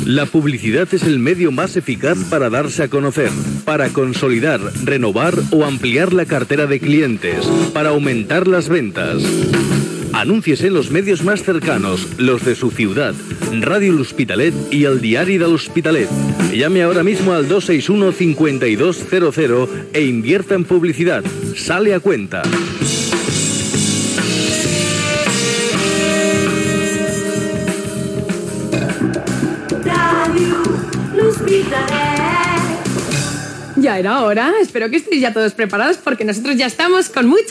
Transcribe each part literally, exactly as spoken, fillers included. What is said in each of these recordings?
La publicidad es el medio más eficaz para darse a conocer, para consolidar, renovar o ampliar la cartera de clientes, para aumentar las ventas. Anúnciese en los medios más cercanos, los de su ciudad, Radio L'Hospitalet y el Diari de l'Hospitalet. Llame ahora mismo al dos seis uno, cincuenta y dos cero cero e invierta en publicidad. Sale a cuenta. Radio L'Hospitalet. Ya era hora. Espero que estéis ya todos preparados porque nosotros ya estamos con mucha...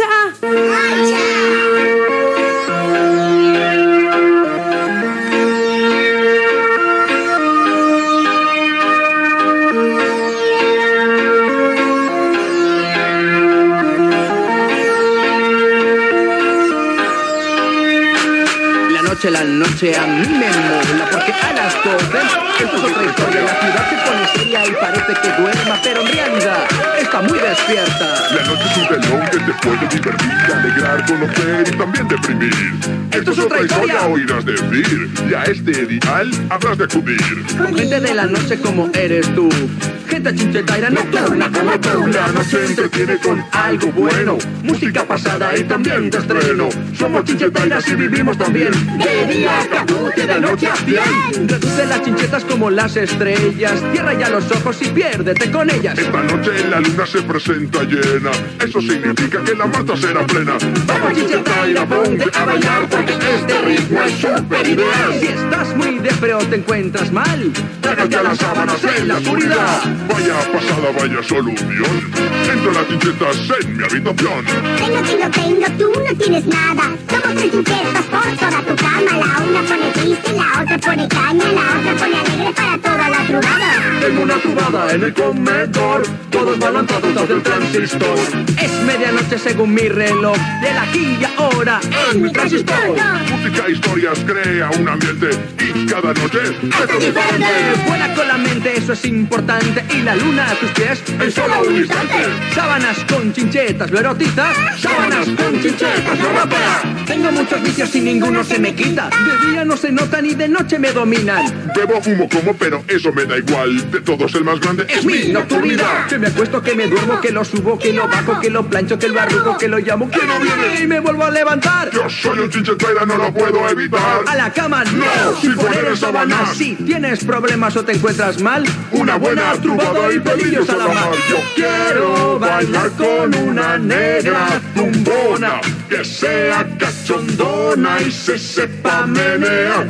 La noche a mí me mola porque a las doce esto es otra historia. La ciudad se pone seria y parece que duerma, pero en realidad está muy despierta. La noche es un telón que te puede divertir, alegrar, conocer y también deprimir. Esto es otra historia, oirás decir, y a este dial habrás de acudir. Con gente de la noche como eres tú, gente chinchetaira nocturna como tú. La noche entretiene con algo bueno, música pasada y también de estreno. Somos chinchetairas y vivimos también de día hasta noche, de noche a cien. Reduce las chinchetas como las estrellas, cierra ya los ojos y piérdete con ellas. Esta noche la luna se presenta llena, eso significa que la Marta será plena. Vamos chinchetaira, ponte a bailar porque este ritmo es súper ideal. Si estás muy depre o te encuentras mal, trágate a las sábanas en la oscuridad. Vaya pasada, vaya solución, entro a las chinchetas en mi habitación. Tengo, tengo, tengo, tú no tienes nada. Somos tres chinchetas por toda tu cama. La una pone triste, la otra pone caña, la otra pone alegre para toda la trubada. Tengo una trubada en el comedor, todos balanzados desde el transistor. Es medianoche según mi reloj, de la aquí y ahora en mi transistor. Música, historias, crea un ambiente y cada noche es diferente. Vuela con la mente, eso es importante, y la luna a tus pies en solo un instante. Sábanas con chinchetas, lo erotiza. Sábanas con chinchetas, lo rapea. Tengo muchos vicios y ninguno se me quita. De día no se notan y de noche me dominan. Bebo, fumo, como, pero eso me da igual. De todos el más grande es mi nocturnidad. Que me acuesto, que me duermo, que lo subo, que lo bajo, que lo plancho, que lo arrugo, que lo llamo, que no viene y me vuelvo a levantar. Yo soy un chinchetaira, no lo puedo evitar. A la cama no, sin poner en sábanas. Si tienes problemas o te encuentras mal, una buena trubada y pelillos a la mar. Yo quiero bailar con una negra tumbona, que sea cachondona y se sepa menear.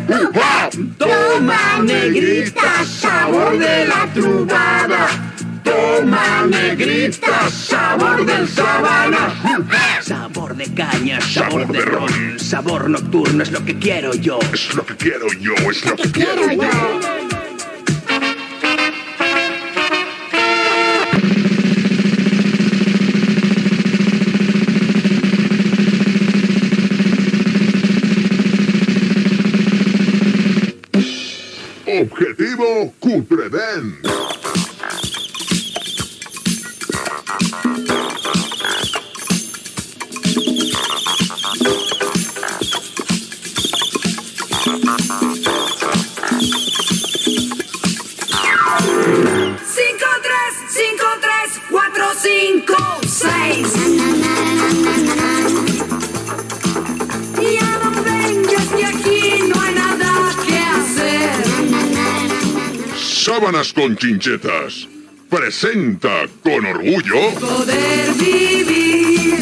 Toma, negrita, sabor de la trubada. Toma, negrita, sabor del sabana. Sabor de caña, sabor, sabor de, de ron. ron. Sabor nocturno es lo que quiero yo. Es lo que quiero yo, es lo que quiero yo. Objetivo Cutreden. cinco, tres, cinco, tres, cuatro, cinco, seis. Ya no vengas que aquí no hay nada que hacer. Sábanas con chinchetas presenta con orgullo Poder vivir.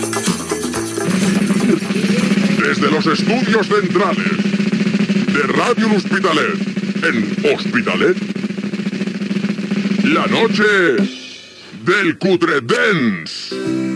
Desde los estudios centrales de Radio L'Hospitalet en Hospitalet, la noche del Cutredens.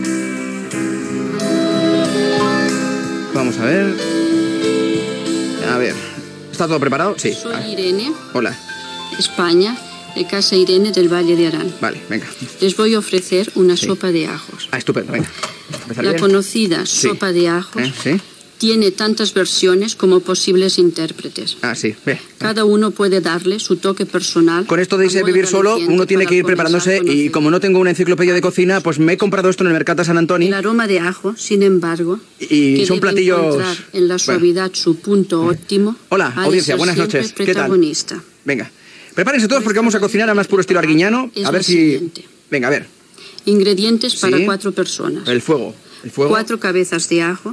Vamos a ver. A ver. ¿Está todo preparado? Sí. Soy Irene. Hola. España, de Casa Irene del Valle de Arán. Vale, venga. Les voy a ofrecer una Sí. sopa de ajos. Ah, estupendo, venga. Empezar La bien. conocida Sí. sopa de ajos ¿Eh? ¿Sí? tiene tantas versiones como posibles intérpretes. Ah, sí. Ve. Cada uno puede darle su toque personal. Con esto de irse a a modo vivir solo, aliciente uno tiene para que ir comenzar preparándose a conocer. y como no tengo una enciclopedia de cocina, pues me he comprado esto en el mercado de San Antonio. El aroma de ajo, sin embargo, Y que son debe platillos- encontrar en la Bueno. suavidad su punto óptimo. Hola, ha de audiencia, ser buenas siempre noches. ¿Qué tal? protagonista. Venga. Prepárense todos porque vamos a cocinar a más puro estilo arguiñano. Es A ver la si... siguiente. Venga, a ver. Ingredientes para Sí. cuatro personas. El fuego. El fuego. Cuatro cabezas de ajo.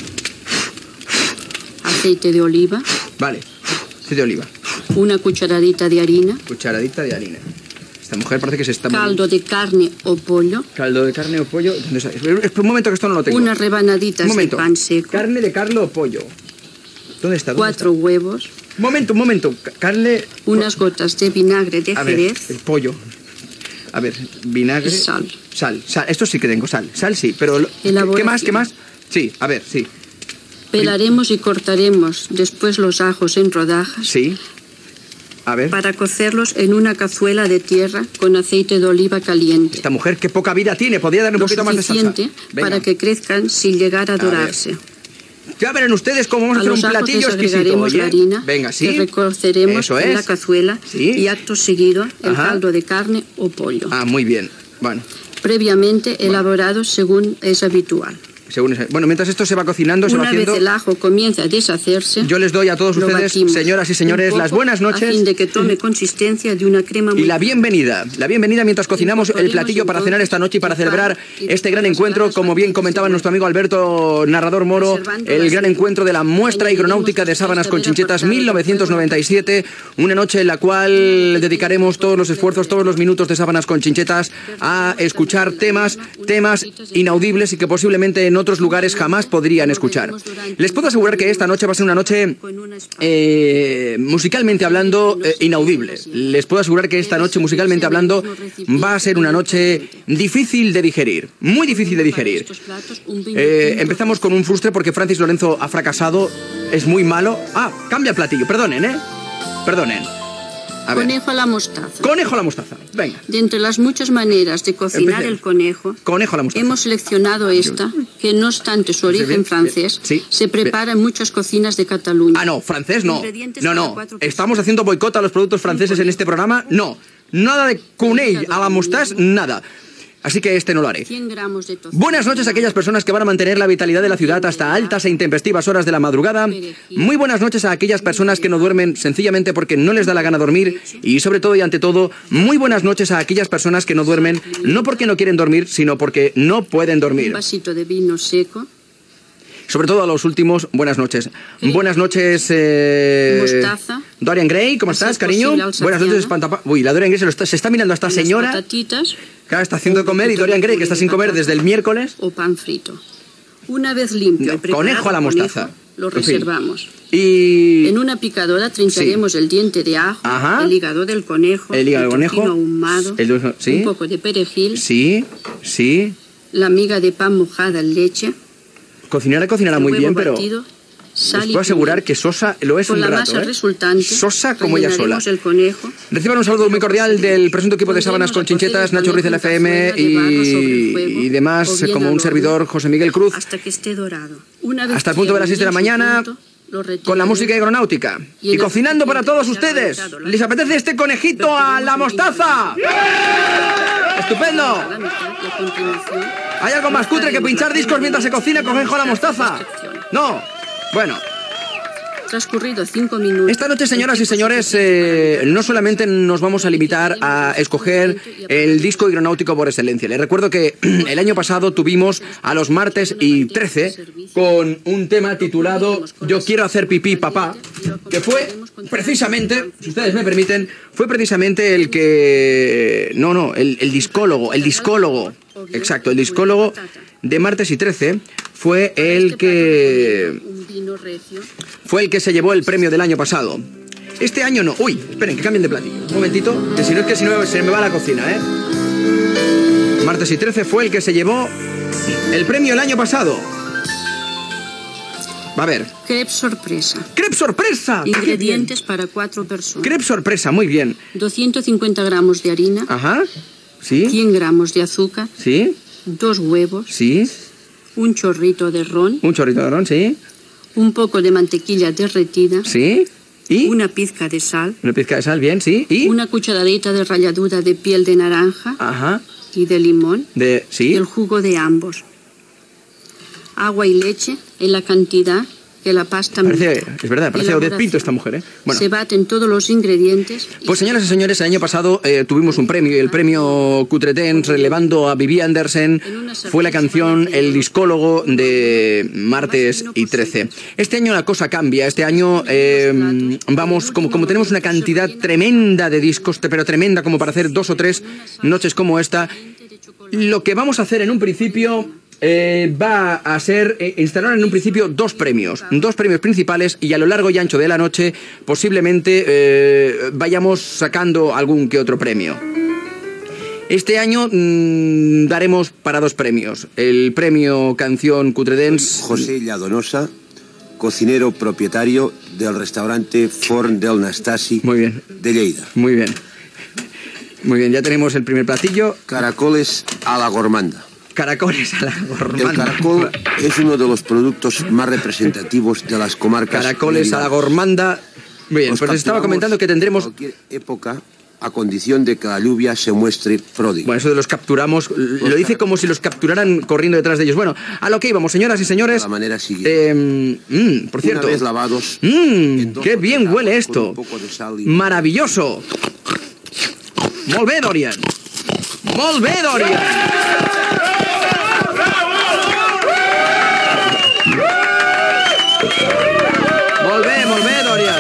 Aceite de oliva. Vale. Aceite de oliva. Una cucharadita de harina. Cucharadita de harina. Esta mujer parece que se está... Caldo de carne o pollo. Caldo de carne o pollo. ¿Dónde está? Espera un momento que esto no lo tengo. Unas Un rebanaditas de momento. pan seco. Carne de carne o pollo. ¿Dónde está? ¿Dónde Cuatro está? huevos. Un momento, un momento. Ca- Carne... Unas gotas de vinagre de A ver, Jerez. el pollo. A ver, vinagre... Y sal. Sal, sal. Esto sí que tengo, sal. Sal sí, pero... lo- ¿Qué, Elaboración. qué más, qué más? Sí, a ver, sí. Pelaremos y cortaremos después los ajos en rodajas Sí. A ver. para cocerlos en una cazuela de tierra con aceite de oliva caliente. Esta mujer qué poca vida tiene. Podría darle un Lo poquito más de salsa. suficiente Venga. para que crezcan sin llegar a ver. dorarse. Ya verán ustedes cómo vamos a A hacer los un ajos platillo les exquisito. agregaremos Oye. la harina Venga, sí. que recoceremos Eso en es. la cazuela Sí. y acto seguido el Ajá. caldo de carne o pollo, Ah, muy bien. Bueno, previamente elaborado según es habitual. según esa- bueno, mientras esto se va cocinando, se va Una vez haciendo... el ajo comienza a deshacerse, Yo les doy a todos lo ustedes, batimos señoras y señores, un las poco buenas a fin noches de que tome consistencia de una crema muy y la bienvenida. La bienvenida mientras cocinamos el Incorporemos platillo para cenar esta noche y para entonces celebrar el pan y este gran las encuentro, gradas como bien bastante comentaba seguras. nuestro amigo Alberto, narrador Moro, Reservando el las gran de- encuentro de la muestra Añadiremos hidronáutica de después Sábanas de con haber Chinchetas apartado mil novecientos noventa y siete, una noche en la cual dedicaremos todos los esfuerzos, todos los minutos de Sábanas con Chinchetas a escuchar temas, temas inaudibles y que posiblemente en otros lugares jamás podrían escuchar. Les puedo asegurar que esta noche va a ser una noche eh, musicalmente hablando eh, inaudible. Les puedo asegurar que esta noche musicalmente hablando va a ser una noche difícil de digerir, muy difícil de digerir. Eh, empezamos con un frustre porque Francis Lorenzo ha fracasado, es muy malo. Ah, cambia el platillo, perdonen, ¿eh? Perdonen. A ver. Conejo a la mostaza. Conejo a la mostaza, venga. De entre las muchas maneras de cocinar Empecé. el conejo, Conejo a la mostaza. hemos seleccionado esta, que no obstante su bien, origen bien. francés, Sí, se prepara en muchas cocinas de Cataluña. Ah, no, francés no. Ingredientes No, para no. cuatro personas. ¿Estamos haciendo boicot a los productos franceses en este programa? No. Nada de cunell a la mostaza, nada. Así que este no lo haré. cien gramos de tocino. Buenas noches a aquellas personas que van a mantener la vitalidad de la ciudad hasta altas e intempestivas horas de la madrugada. Muy buenas noches a aquellas personas que no duermen sencillamente porque no les da la gana dormir. Y sobre todo y ante todo, muy buenas noches a aquellas personas que no duermen no porque no quieren dormir, sino porque no pueden Un dormir. vasito de vino seco. Sobre todo a los últimos, buenas noches. Buenas noches, eh... Mostaza. Dorian Gray, ¿cómo A ser estás, cariño? posible alsaciana. Buenas noches, espantapa... Uy, la Dorian Gray se, lo está, se está mirando a esta unas señora. patatitas Que ahora está haciendo de comer y Dorian Gray, que está sin comer desde el miércoles. o pan frito. Una vez limpio No, y preparado conejo a la el mostaza. conejo, lo En fin. reservamos. Y... En una picadora trincharemos el diente de ajo, Ajá. el hígado del conejo, El hígado del conejo, tocino ahumado, el dulce- ¿sí? un poco de perejil, Sí, sí. la miga de pan mojada en leche, Cocinará, cocinará el muy huevo bien, pero... batido, sal Les y puedo asegurar pimienta. que Sosa lo es Con un la rato, masa ¿eh? resultante, Sosa como ella sola. rellenaremos el conejo. Reciban un saludo muy cordial del presunto equipo de Sábanas con Chinchetas, Nacho Ruiz del F M y, y demás, como un servidor, José Miguel Cruz, Hasta que esté dorado. Una vez hasta el punto de las seis de la bien mañana, suculento, lo con la retiraremos. música aeronáutica. Y en Y el cocinando para todos recipiente que ustedes. se ha calentado, ¿Les apetece este conejito a la mostaza? ¡Estupendo! A la mitad, y a continuación, ¿Hay algo más cutre que pinchar discos mientras se cocina conejo a la mostaza? No. Bueno. Transcurrido cinco minutos. Esta noche, señoras y señores, eh, no solamente nos vamos a limitar a escoger el disco hidronáutico por excelencia. Les recuerdo que el año pasado tuvimos a los martes y trece con un tema titulado Yo quiero hacer pipí, papá, que fue precisamente, si ustedes me permiten, fue precisamente el que... No, no, el, el discólogo, el discólogo, exacto, el discólogo de martes y trece fue el que... Un vino recio. Fue el que se llevó el premio del año pasado. Este año no. Uy, esperen, que cambien de platillo. Un momentito, que si no es que si no se me va la cocina, ¿eh? Martes y trece fue el que se llevó el premio el año pasado. Va a ver. Crepe sorpresa. ¡Crepe sorpresa! ¡Qué Ingredientes para cuatro bien! personas. ¡Crepe sorpresa! Muy bien. doscientos cincuenta gramos de harina, Ajá. ¿Sí? cien gramos de azúcar, ¿Sí? dos huevos, ¿Sí? un chorrito de ron, Un chorrito de ron, ¿sí? un poco de mantequilla derretida, ¿Sí? ¿Y? una pizca de sal, Una pizca de sal, bien, ¿sí? ¿Y? una cucharadita de ralladura de piel de naranja Ajá. y de limón De... y ¿Sí? el jugo de ambos. Agua y leche en la cantidad que la pasta... Parece, es verdad, parece Odette Pinto esta mujer, ¿eh? Bueno. Se baten todos los ingredientes... Pues señoras y señores, el año pasado eh, tuvimos un premio, y el premio Cutre Dance, relevando a Vivi Andersen, fue la canción El discólogo de Martes y trece. Este año la cosa cambia, este año eh, vamos, como, como tenemos una cantidad tremenda de discos, pero tremenda como para hacer dos o tres noches como esta, lo que vamos a hacer en un principio... Eh, va a ser eh, instalar en un principio dos premios, dos premios principales, y a lo largo y ancho de la noche posiblemente eh, vayamos sacando algún que otro premio. Este año mmm, daremos para dos premios. El premio Canción Cutre Dance. José Lladonosa, cocinero propietario del restaurante Forn del Nastasi. Muy bien. De Lleida. Muy bien. Muy bien, ya tenemos el primer platillo. Caracoles a la gormanda. Caracoles a la gormanda. El caracol es uno de los productos más representativos de las comarcas. Caracoles a la gormanda. Muy bien, pues les estaba comentando que tendremos... cualquier época, a condición de que la lluvia se muestre pródiga. Bueno, eso de los capturamos, lo dice como si los capturaran corriendo detrás de ellos. Bueno, a lo que íbamos, señoras y señores. De la manera siguiente. Eh, mm, por cierto. Una vez lavados. Mmm, qué bien huele esto. Y... maravilloso. Molt bé, Dorian. Molt bé, Dorian. Molt bé, molt bé, Dorian.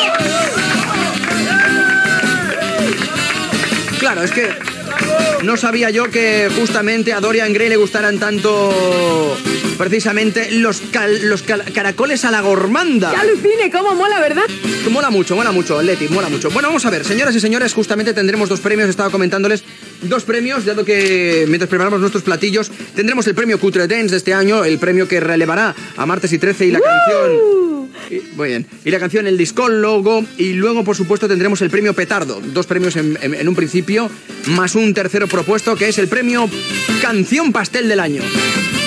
Claro, es que no sabía yo que justamente a Dorian Gray le gustaran tanto precisamente los, cal, los cal, caracoles a la gormanda. ¡Qué alucine! ¿Cómo mola, verdad? Mola mucho, mola mucho, Leti, mola mucho. Bueno, vamos a ver, señoras y señores, justamente tendremos dos premios, estaba comentándoles dos premios, dado que mientras preparamos nuestros platillos, tendremos el premio Cutre Dance de este año, el premio que relevará a Martes y trece y la ¡Uh! canción... Y, muy bien, y la canción El discólogo, y luego, por supuesto, tendremos el premio Petardo, dos premios en, en, en un principio, más un tercero propuesto, que es el premio Canción Pastel del Año.